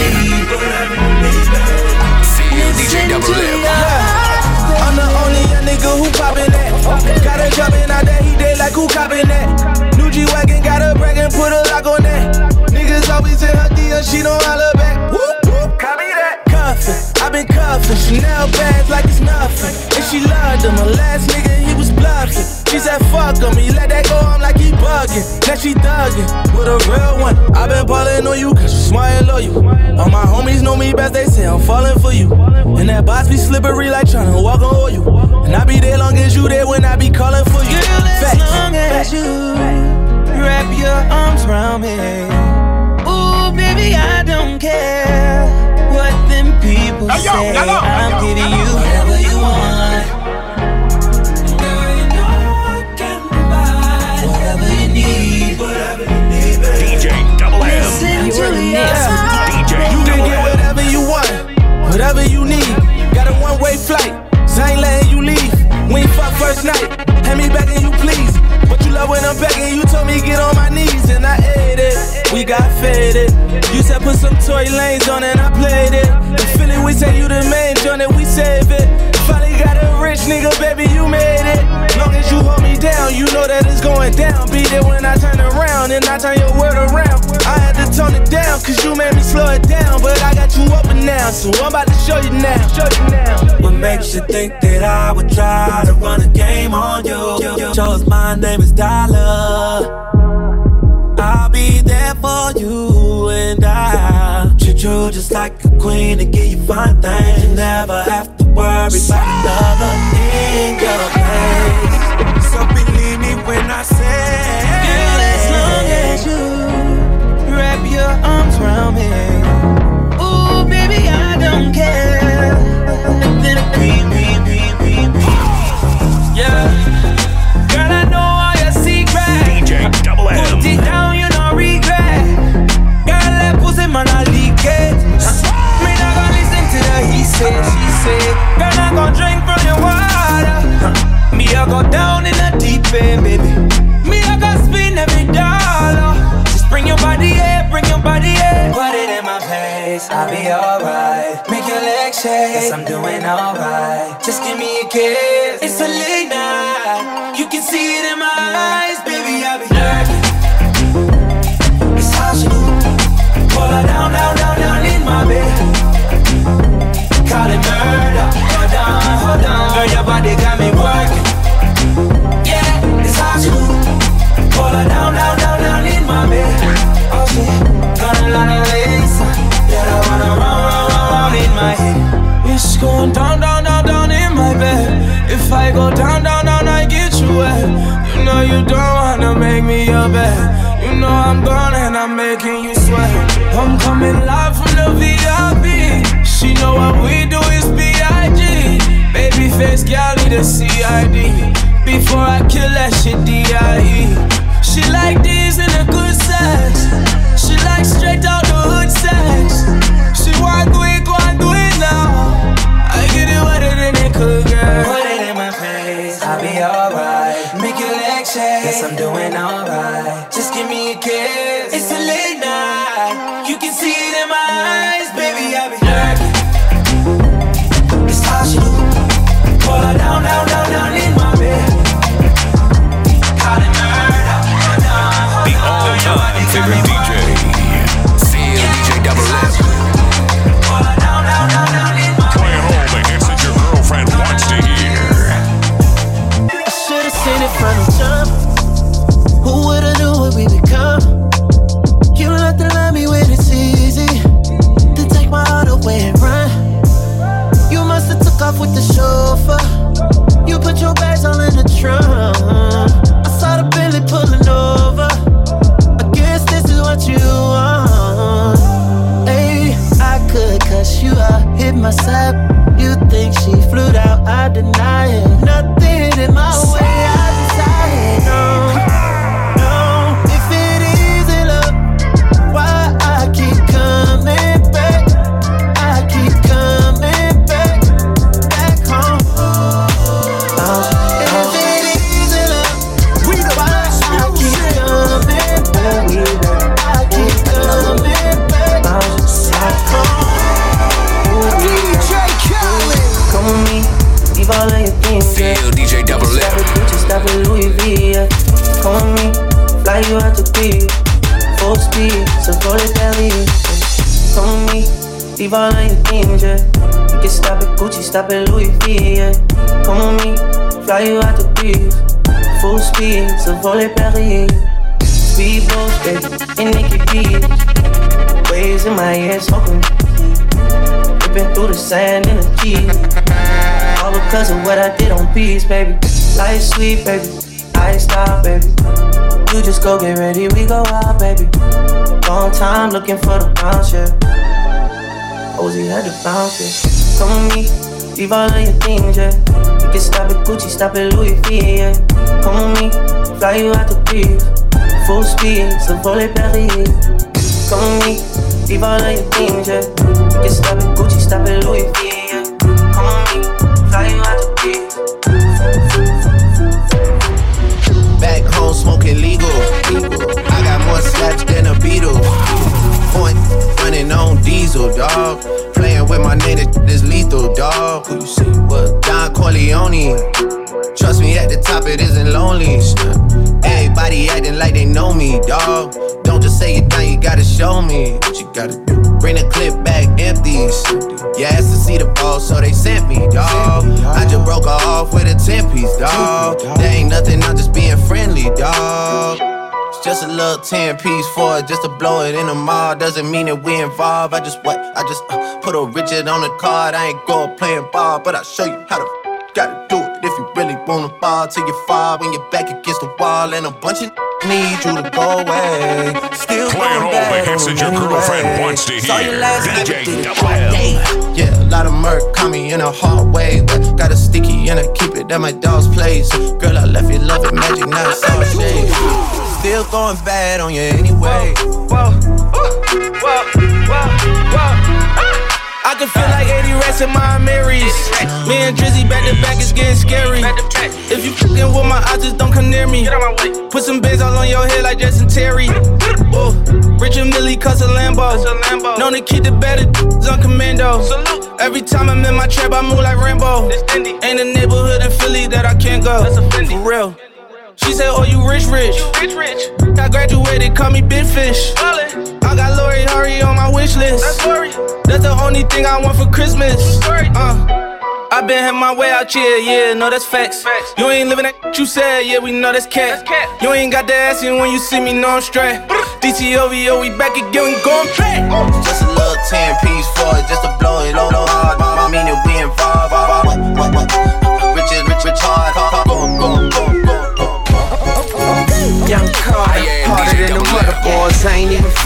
C: Feel DJ Double M.
J: I'm the only young nigga who poppin' that. Got a job in out there, he dead like who coppin' that. New G-Wagon, got a brag and put a lock on that. Niggas always in her DM, she don't holler back. Whoop, whoop, copy that. Cuffin', I been cuffin', Chanel bags like it's nothing. And she loved him, my last nigga, he was bluffing. She said fuck him, he let that go, I'm like he bugging. Now she thuggin' with a real one. I been ballin' on you, cause you smart and loyal. All my homies know me best, they say I'm falling for you. And that box be slippery like tryna walk on oil. And I be there long as you there when I be calling for you.
I: Girl, as long as you wrap your arms around me. Ooh, baby, I don't care what them people say. I'm giving you whatever you want. Girl, you know I can provide whatever you need, baby.
D: DJ Double M.
I: Listen to me.
D: DJ
J: You can
D: Double
J: get
D: M.
J: whatever you want, whatever you need. Got a one-way flight, so I ain't letting you leave. We ain't fuck first night, hand me back and you please. But you love when I'm begging, you told me get on my knees and I ate it. We got faded. You said put some Tory Lanez on and I played it. The feeling we say you the main joint and we save it. Finally got a rich nigga, baby, you made it. Long as you hold me down, you know that it's going down. Be there when I turn around and I turn your word around. I had to tone it down, cause you made me slow it down. But I got you up and now, so I'm about to show you now.
I: What makes you think that I would try to run a game on you? Chose my name is Dollar. I'll be there for you and I treat you just like a queen and give you fun things. You never have to worry about another in your place. So believe me when I say, girl, as long as you wrap your arms around me. Ooh, baby, I don't care. Nothing yeah. Girl, I know all your secrets.
D: DJ Double M.
I: Put it down, you no regret. Girl, that pussy man, I leak it. Me not gonna listen to the he said, she said. Girl, I gon' drink from your water. Me, I go down in the deep end, baby. Me, I go spend every dollar. Just bring your body here, bring your body here. Put it in my face, I'll be alright. Make your legs shake, yes, I'm doing alright. Just give me a kiss, it's a late night. You can see it in my eyes, baby, I'll be lurking. It's how she do. Pull her down, down, down, down in my bed. Call it murder, hold on, hold on. Girl, your body I go down, down, down, I get you wet. You know you don't wanna make me your bed. You know I'm gone and I'm making you sweat. I'm coming live from the VIP. She know what we do is B.I.G. Babyface gal need a CID. Before I kill that shit D.I.E. She like these in a good sex. She like straight out the hood sex. She want do it, go and do it now. I get it wetter than it could get.
F: Put it in my face, I'll be alright. Make your legs shake, guess I'm doing alright. Just give me a kiss, it's a late night. You can see it in my eyes, baby, I'll be lurking. It's how she do. Pull her down, down, down, down in my bed. Call it murder.
D: The all-time favorite DJ.
C: Feel DJ Double F.
D: Playing all the hits that your girlfriend wants to hear.
O: I should've seen it from the jump. Who would've knew what we become? You don't have to love me when it's easy to take my heart away and run. You must've took off with the chauffeur. You put your bags all in the trunk. I saw the Bentley pulling over. I guess this is what you want. Hey, I could cuss you out, hit my sap. You think she flew out, I deny it. Nothing in my way, I decided no. If it isn't love, why I keep coming back? I keep coming back home. If it isn't love, why I keep coming back? I keep coming back home. DJ Khaled, come with me, leave all of your things.
C: Feel DJ Double F.
O: Stop at Louis V, yeah. Come with me, fly you out to be full speed, so go to Delhi. Come with me, leave all of your things, yeah. You can stop at Gucci, stop at Louis V, yeah. Come with me, fly you out to be full speed, so volley Paris. Speedboats, baby, in Nikki Beach. Waves in my ear, smoking. Ripping through the sand in a Jeep. All because of what I did on beats, baby. Life sweet, baby. I stop, baby. You just go get ready, we go out, baby. Long time looking for the bounce, yeah. Ozzy had to bounce, yeah. Come with me, leave all of your things, yeah. You can stop at Gucci, stop at Louis V, yeah. Come with me, fly you out to Greece. Full speed, so volley Paris. Come with me, leave all of your things, yeah. You can stop at Gucci, stop at Louis V, yeah. Come with me, fly you out to Greece.
L: Back home smoking legal. I got more slaps than a Beatle. Point running on diesel, dog. Playing with my name, this lethal, dog. Who you see? What? Don Corleone. Trust me, at the top it isn't lonely. Everybody acting like they know me, dog. Don't just say it down, you gotta show me what you gotta do. Bring the clip back empty. You asked to see the ball, so they sent me, dog. I just broke her off with a 10-piece, dog. There ain't nothing, I'm just being friendly, dog. It's just a little 10-piece for it, just to blow it in the mall. Doesn't mean that we involved. I just put a Richard on the card. I ain't go playing ball, but I'll show you how to gotta do it. If you really wanna fall till you fall when you're back against the wall, and a bunch of need you to go away. Still
D: playing all the hits that your girlfriend wants to hear. DJ Double F.
L: Yeah, a lot of murk caught me in a hard way, but got a sticky and I keep it at my dog's place. Girl, I left you love it magic, not sour shade. Still going bad on you anyway.
I: I can feel like 80 rats in my Marys. Me and Drizzy back to back, it's getting scary. If you fucking with my eyes, just don't come near me. Put some bands all on your head like Jason Terry. Oh, Richard Millie cuss a Lambo. Known to keep the better on commando. Every time I'm in my trap, I move like Rambo. Ain't a neighborhood in Philly that I can't go. For real. She said, oh, you rich. I graduated, call me Big Fish. I got Lori Hurry on my wish list. That's the only thing I want for Christmas. I been had my way out here, yeah, no, that's facts. You ain't living that you said, yeah, we know that's cat. You ain't got the ass in when you see me, know I'm straight. DTOVO, we back again, we going back.
L: Just a little 10-piece for it, just to blow it low hard. I mean that we involved. Richard hard.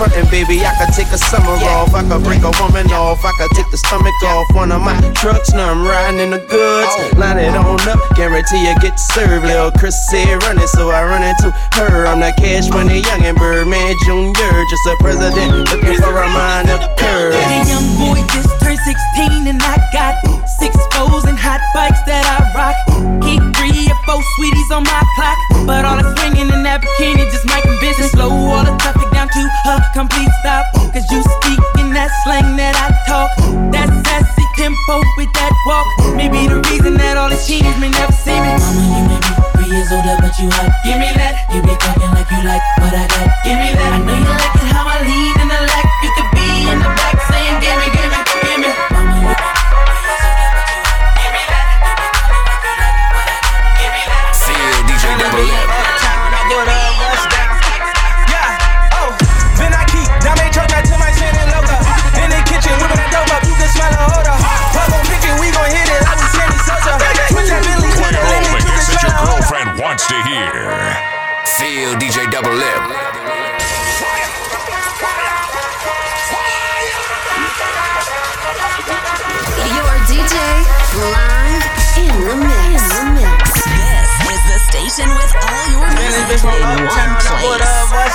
J: frontin', baby, I could take a summer off. I could break a woman off. I could take the stomach off one of my trucks. Now I'm riding in the goods. Line it on up, guarantee you get served. Lil' Chris said run it, so I run into her. I'm the Cash Money youngin' Birdman Jr. Just a president looking for a minor curve.
F: A young boy just turned 16 and I got 6 foes and hot bikes that I rock. Keep 3 or 4 sweeties on my clock, but all that's swinging in that bikini just making business. Slow all the traffic down to a complete stop, cause you speak in that slang that I talk. That sassy tempo with that walk may be the reason that all the teens may never see me. Mama, you may be 3 years older, but you hot. Give me that. You be talking like you like what I got. Give me that. I know you like it how I lead in the lack. You could be in the back saying, give me, give me, give me. Mama, you may be 3 years older, but you hot. Give me that.
C: Feel DJ Double M.
D: Wants to hear.
C: Feel DJ Double M.
B: Your DJ live in the mix.
A: This is the station with all your music in one place.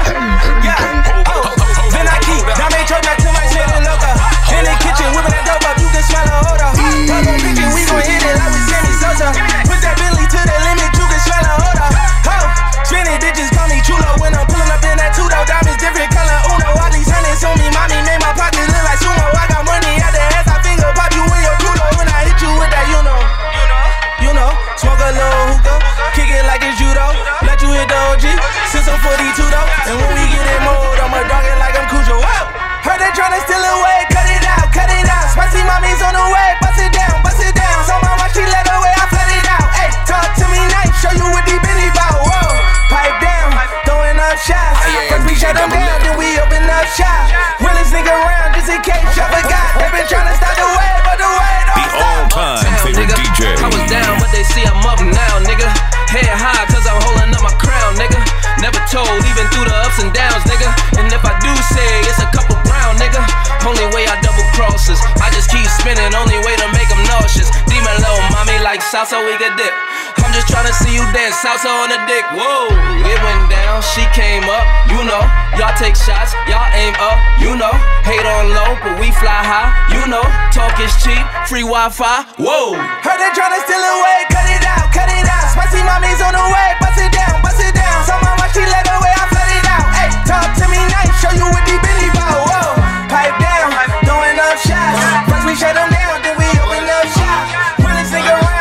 U: Then I keep Dame truck back to my shit and loca. In the kitchen, whipping that dope up, you can smell the odor. Pop on picking, we gon' hit it like we Sammy Sosa. Put that Billy to the limit, you can smell the odor. Ho, spinning bitches call me chulo when I'm pulling up in that two-door. Diamonds different color, Uno. All these hundreds on me, mommy made my pocket look like sumo. I got money out the ass, I finger pop you in your kudo. When I hit you with that, you know. Smoke a little hookah, kick it like it's judo. Let you hit the OG, since I'm 42 though. And when we get in mode, I'ma dog it like I'm Cujo. Whoa! Heard they tryna steal away, cut it out, cut it out. Spicy mommy's on the way, bust it down, bust it down. So my watch, she let away, I flood it out. Hey, talk to me nice, show you what deep in it bout. Whoa, pipe down, throwing up shots. First we shut them down, then we open up shop. Willis nigga around, just in case y'all forgot. They been tryna stop the way, but the way don't stop.
D: All-time favorite DJ.
G: I was down, but they see I'm up now, nigga. Head high, cause I'm holding up my crown, nigga. Never told, even through the ups and downs, nigga. And if I do say it's a couple brown, nigga. Only way I double crosses. I just keep spinning, only way to make them nauseous. Demon low, mommy like salsa, we could dip. I'm just tryna see you dance, salsa on the dick. Whoa, it went down, she came up, you know. Y'all take shots, y'all aim up, you know. Hate on low, but we fly high, you know. Talk is cheap, free Wi-Fi, whoa.
U: Heard they tryna steal away, cut it out, cut it out. Spicy mommy's on the way, bust it down, bust it down. So my watch, she let away, I flood it out. Hey, talk to me nice, show you what deep in it bout. Whoa, pipe down, throwing up shots. First we shut them down, then we open up shop. Willis nigga around,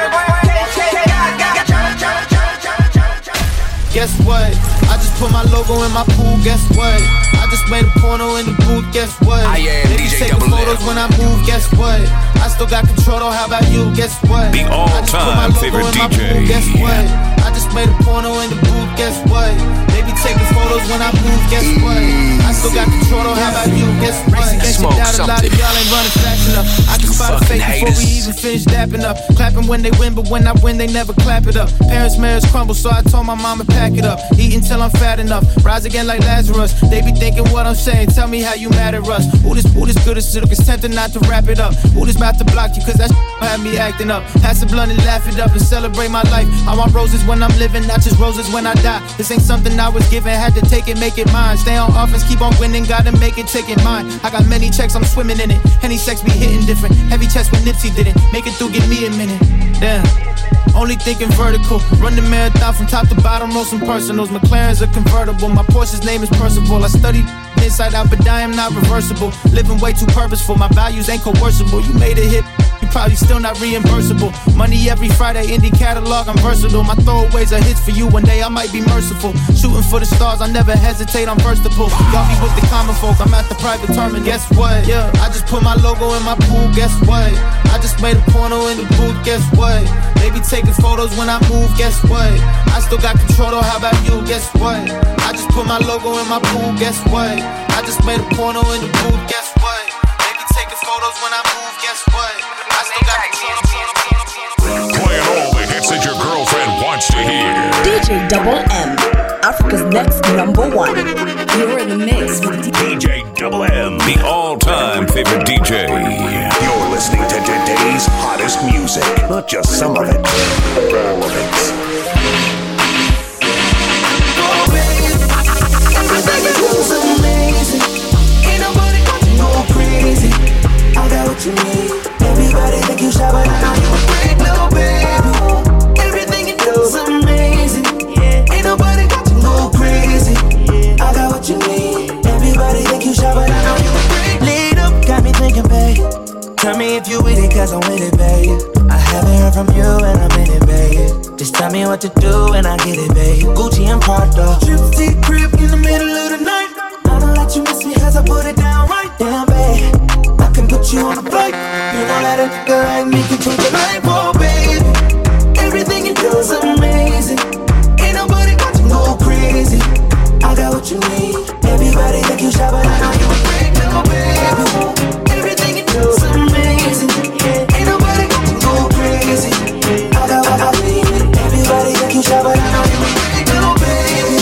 R: Guess what? I just put my logo in my pool, guess what? I just made a porno in the booth, guess what?
C: I am
R: They be
C: DJ
R: taking
C: Double
R: photos
C: M.
R: when I move, guess what? I still got control, though, how about you, guess what?
D: The
R: I just put my
D: all-time
R: logo
D: favorite
R: in my
D: DJ.
R: pool, guess what? I just made a porno in the booth, guess what? They be taking photos when I move, guess what? I still got control, though, how about you, guess what?
C: Smoke
R: Doubt a lot of
C: something.
R: y'all ain't running fast enough. I can spot a
C: fucking
R: fake before we
C: haters.
R: even finish dapping up. Clapping when they win, but when I win, they never clap it up. Parents' marriage crumble, so I told my mama pack it up. Eating till I'm fat enough, rise again like Lazarus. They be thinking what I'm saying, tell me how you mad at us. Who this good as silk, it's tempting not to wrap it up. Who this about to block you, cause that had me acting up. Pass the blunt and laugh it up and celebrate my life. I want roses when I'm living, not just roses when I die. This ain't something I was given, had to take it, make it mine. Stay on offense, keep on winning, gotta make it, take it mine. I got many checks, I'm swimming in it. Any sex be hitting different. Heavy chest when Nipsey did it. Make it through, give me a minute. Damn. Only thinking vertical. Run the marathon from top to bottom, roll some personals. McLaren's a convertible. My Porsche's name is Percival. I studied inside out, but I am not reversible. Living way too purposeful. My values ain't coercible. You made a hit, you probably still not reimbursable. Money every Friday, indie catalog, I'm versatile. My throwaways are hits for you, one day I might be merciful. Shooting for the stars, I never hesitate, I'm versatile. Y'all be with the common folk, I'm at the private terminal. Guess what? Yeah, I just put my logo in my pool, guess what? I just made a porno in the booth, guess what? They be taking photos when I move, guess what? I still got control, though, how about you, guess what? I just put my logo in my pool, guess what? I just made a porno in the booth, guess what? They be taking photos when I move, guess what? I still got control.
D: Playing all the hits that your girlfriend wants to hear.
A: DJ Double M. Africa's next number one. You're in the mix with
D: DJ Double M, the all-time favorite DJ. You're listening to today's hottest music. Not just some of it, all of it.
K: Everything you do is amazing. Ain't nobody got to go crazy. I got what you need. Everybody think you shy, but I know you a great little baby. Everything you do is amazing. Ain't nobody got to go crazy. I got what you need. Everybody think you shy, but I know you a great. Lead up, got me thinking, babe. Tell me if you with it, cause I'm with it, babe. I haven't heard from you and I'm in it, babe. Just tell me what to do and I get it, babe. Gucci and Prada. Trip crib in the middle of the night. I don't let you miss me cause I put it down right. Damn, babe, I can put you on a flight. You know that a nigga like me can change your life, oh, baby. Everything you do is amazing. Ain't nobody got to go crazy. I got what you need. Everybody think you shy, but I know you a great little baby. Everything you do is amazing. Ain't nobody got to go crazy. I got what I need. Everybody think you shy, but I know you a great little baby.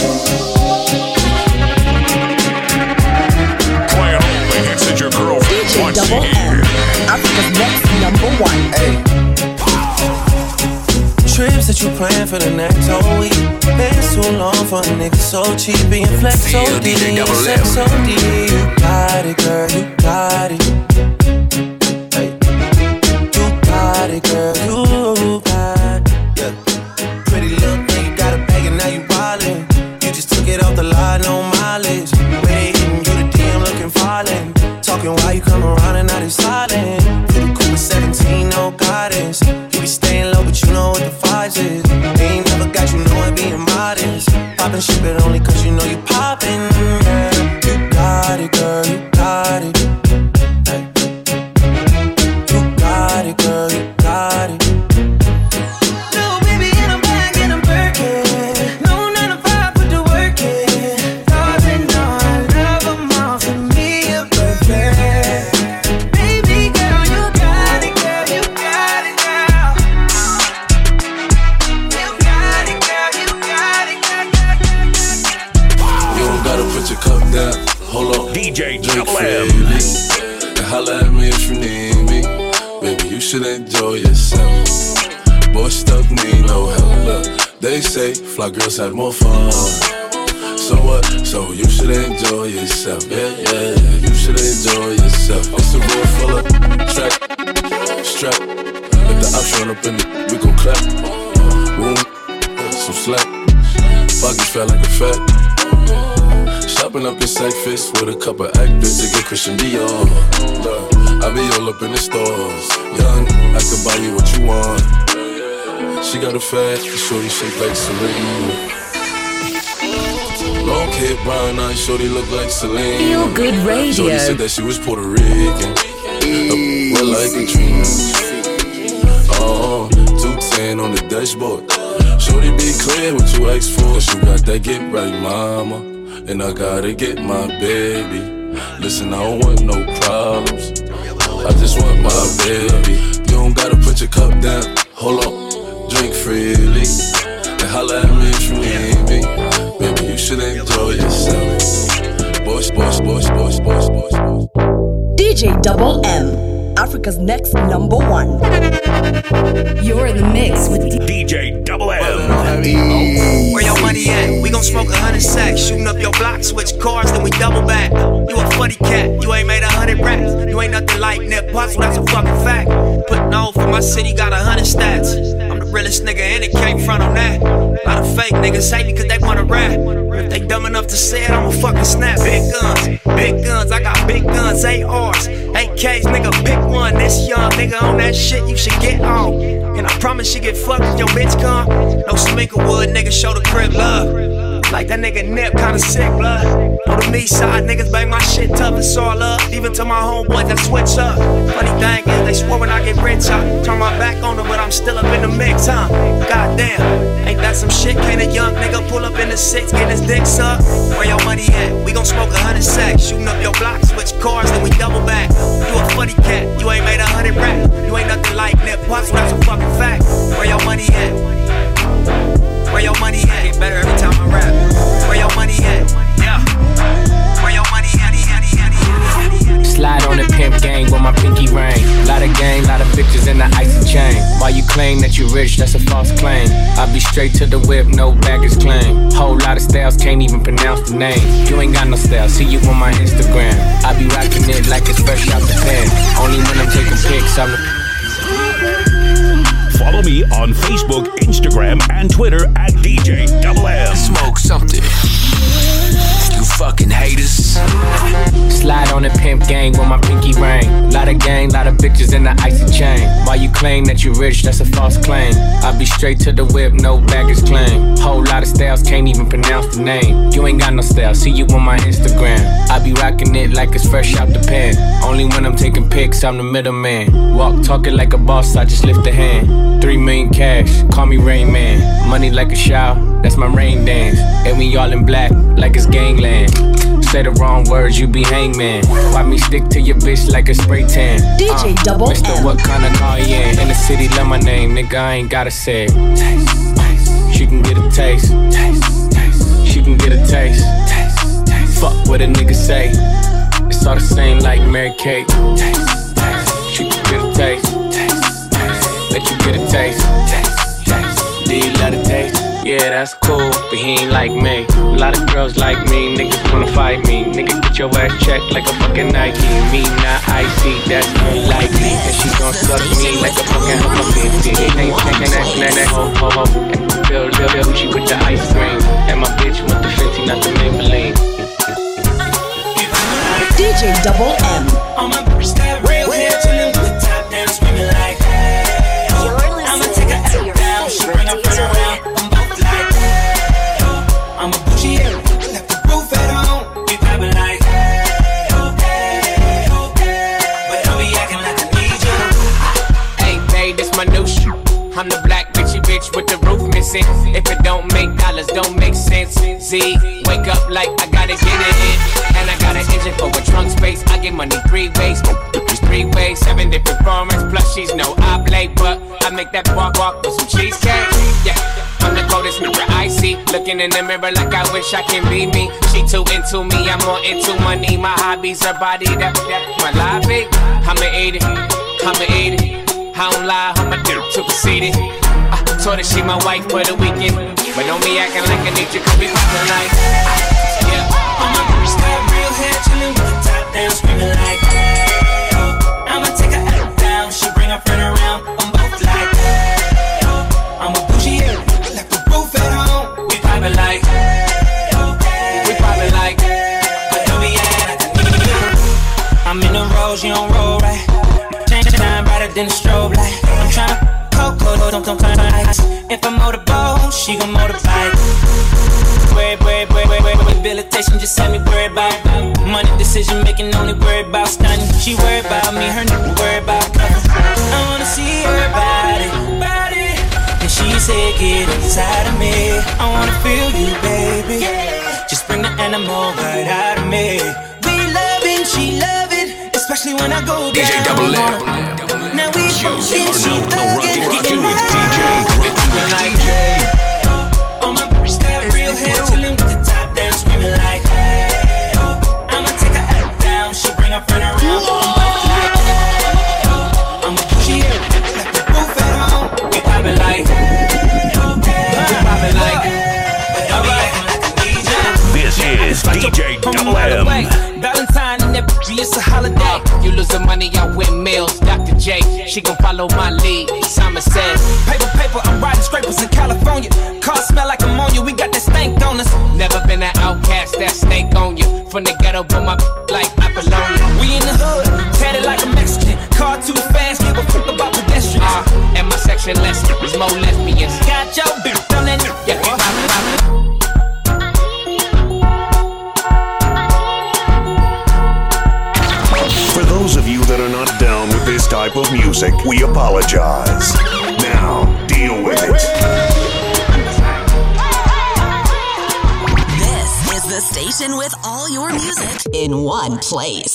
D: Playing all the hits that your girlfriend wants to hear.
A: Africa's next number one.
F: Hey. Trips that you plan for the next whole week. Been too long for a nigga so cheap. Being flex so deep, sex so deep. You got it, girl, you got it. Hey. You got it, girl, you got it. Yeah. Pretty little thing, you got a bag and now you wildin'. You just took it off the line, no mileage. Waiting, you the DM looking violent. Talking while you come around and now they silent. You the cool 17, no guidance. You be staying low, but you know what the vibes is. They ain't never got you knowing being modest. Poppin' shit, but only cause you know you poppin', yeah. You got it, girl, you got it. Hey. You got it, girl, you got it. No, baby, in a bag, in a Birkin. No 9 to 5, put the work in. Darling, no, I love them all for me, a perfect. Baby girl, you got it, girl, you got it, girl. You got it, girl, you got it, girl.
E: You don't gotta put your cup down. Hold on.
D: DJ
E: Drink
D: Double M.
E: freely. And holla at me if you need me. Baby, you should enjoy yourself. Boy, stuff need no help. Look, they say fly girls have more fun. So what? So you should enjoy yourself. Yeah, yeah, you should enjoy yourself. It's a room full of track, strap. If the option up in it, we gon' clap. Room, some slack. Pockets felt like a fat. Shopping up in sack fist with a couple actors to get Christian Dior. Look, I be all up in the stores. Young, I can buy you what you want. She got a fat, shorty shaped like Serena. Long hair, brown eyes, shorty look like Celine.
A: Feel Good Radio.
E: Shorty said that she was Puerto Rican. Well, like a dream. Oh, 210 on the dashboard. Shorty be clear what you asked for. Cause you got that get right, mama. And I gotta get my baby. Listen, I don't want no problems. I just want my baby. You don't gotta put your cup down. Hold on, drink freely. And holla at me if you need me. Baby, you should enjoy yourself. Boys, boys, boys, boys, boys, boys, boys.
A: DJ Double M, Africa's next number one. You're in the mix with
D: DJ Double M.
V: Where your money at? We gon' smoke 100 sacks. Shooting up your block, switch cars, then we double back. You a funny cat, you ain't made 100 racks. You ain't nothing like Nip Hustle, that's a fucking fact. Putting on for my city, got 100 stats. I'm the realest nigga and it can't front on that. A lot of fake niggas hate me cause they wanna rap. If they dumb enough to say it, I'ma fucking snap. Big guns, I got big guns, ARs, AKs, nigga, pick one. This young nigga on that shit, you should get on. And I promise you get fucked if your bitch come. No Sminklewood, nigga, show the crib love. Like that nigga Nip, kinda sick, blood. On the me side, niggas bang my shit tough, it's all up. Even to my homeboys that switch up. Funny thing is, they swore when I get rich, I turn my back on them, but I'm still up in the mix, huh? Goddamn, ain't that some shit? Can't a young nigga pull up in the 6, get his dick sucked? Where your money at? We gon' smoke 100 sacks. Shooting up your block, switch cars, then we double back. You a funny cat, you ain't made 100 racks. You ain't nothing like Nip Hustle, that's a fucking fact. Where your money at? Where your money at? Get better every time I rap.
N: claim that you rich, that's a false claim. I be straight to the whip, no baggage claim. Whole lot of styles, can't even pronounce the name. You ain't got no style, see you on my Instagram. I be rocking it like it's fresh out the pan. Only when I'm taking pics, I'm
D: Follow me on Facebook, Instagram, and Twitter at DJ Double M.
C: Smoke something. You fucking haters.
N: Slide on the pimp gang with my pinky ring. Lot of gang, lot of bitches in the icy chain. Why you claim that you rich, that's a false claim. I be straight to the whip, no baggage claim. Whole lot of styles, can't even pronounce the name. You ain't got no style, see you on my Instagram. I be rocking it like it's fresh out the pan. Only when I'm taking pics, I'm the middleman. Walk talking like a boss, I just lift a hand. 3 million cash, call me Rain Man. Money like a shower, that's my rain dance. And we all in black, like it's gangland. Say the wrong words, you be hangman. Why me stick to your bitch like a spray tan?
A: DJ Double
N: Mr.
A: M.
N: What kind of car you in? In the city, love my name, nigga, I ain't gotta say it. Taste, she can get a taste. She can get a taste. Fuck what a nigga say. It's all the same like Mary Kate. She can get a taste. Let you get a taste. Do you love the taste? Yeah, that's cool, but he ain't like me. A lot of girls like me, niggas wanna fight me. Nigga, get your ass checked like a fucking Nike. Me not icy, that's unlikely. And she gon' suck me like a fucking Hummer 50. Ain't taking that ho. And Bill Gucci with the ice cream. And my bitch with the Fenty, not the Maybelline.
A: DJ Double M.
F: On my first step, real hair chillin' with the top down, screaming like, hey, I'ma take her out down, she bring her friend around. I'm a bougie here, left the roof at home. We vibing like, hey, but don't be acting like I need you.
N: Hey, babe, this my new shit. I'm the black bitchy bitch with the roof missing. If it don't make dollars, don't make sense. Z, wake up like I gotta get it in. And I got an engine for a trunk space. I get money 3 ways. 3 ways, 7 different formats. Plus she's no oblate, but I make that walk with some cheesecake. Yeah. I'm the coldest nigga I see. Looking in the mirror like I wish I can be me. She too into me, I'm more into money. My hobbies, her body, that my lobby. I'ma eat it, I'ma eat it. I don't lie, I'ma do too conceited. I told her she my wife for the weekend, but don't be acting like I need you, cause we poppin' like, yeah.
F: On my first step, real hair chillin' with the top down, screaming like, hey, I'ma take her out down, she bring her friend around. I'm both like, hey, I'm a bougie here.
N: Like, we poppin' like,
F: but don't be acting like I need you. I'm in the rose, you don't roll right. Shine brighter than the strobe light. I'm tryna cocoa, don't turn ice. If I motorboat, she gon' motorbike. Wait, rehabilitation just had me worried about money, decision making, only worried about stunning. She worried about me, her nigga worried about cuffing. I wanna see her body. And she said, get inside of me. I wanna feel you, baby. Just bring the animal right out of me. We loving, she loving, especially when I go down.
C: DJ Double M.
F: Now we both in, she
D: rockin' with DJ.
F: On my first step, real hair chillin' with the top down, screaming like, hey, I'ma take her out down, she bring her friend around. I'm a bougie here, left the roof at home. We poppin' like,
D: this is DJ Double M.
N: Valentine and that bitch, it's a holiday. You lose the money, I win meals. Dr. J, she gon' follow my lead. Simon says, paper, I'm riding scrapers in California. Cars smell like ammonia, we got that stank on us. Never been an outcast, that snake on you. From the ghetto, but my like Apollonia. We in the hood, tatted like a Mexican. Car too fast, give a fuck about pedestrians. And my section less, is more lesbians. Got your bitch on that, yeah,
D: For those of you that are not down with this type of music, we apologize. Now, deal with it.
B: This is the station with all your music in one place.